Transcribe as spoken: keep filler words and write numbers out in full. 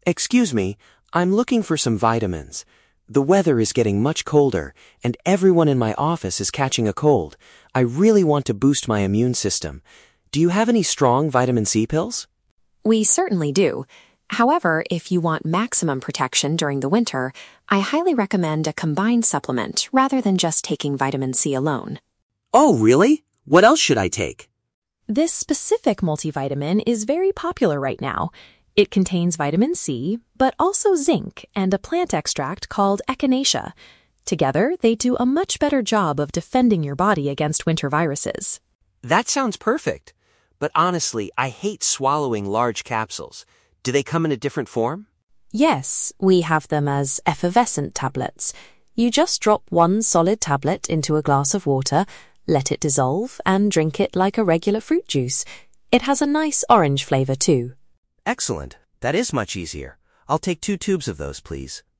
Excuse me, I'm looking for some vitamins. The weather is getting much colder, and everyone in my office is catching a cold. I really want to boost my immune system. Do you have any strong vitamin C pills? We certainly do. However, if you want maximum protection during the winter, I highly recommend a combined supplement rather than just taking vitamin C alone. Oh, really? What else should I take? This specific multivitamin is very popular right now. It contains vitamin C, but also zinc and a plant extract called echinacea. Together, they do a much better job of defending your body against winter viruses. That sounds perfect. But honestly, I hate swallowing large capsules. Do they come in a different form? Yes, we have them as effervescent tablets. You just drop one solid tablet into a glass of water, let it dissolve, and drink it like a regular fruit juice. It has a nice orange flavor too. Excellent. That is much easier. I'll take two tubes of those, please.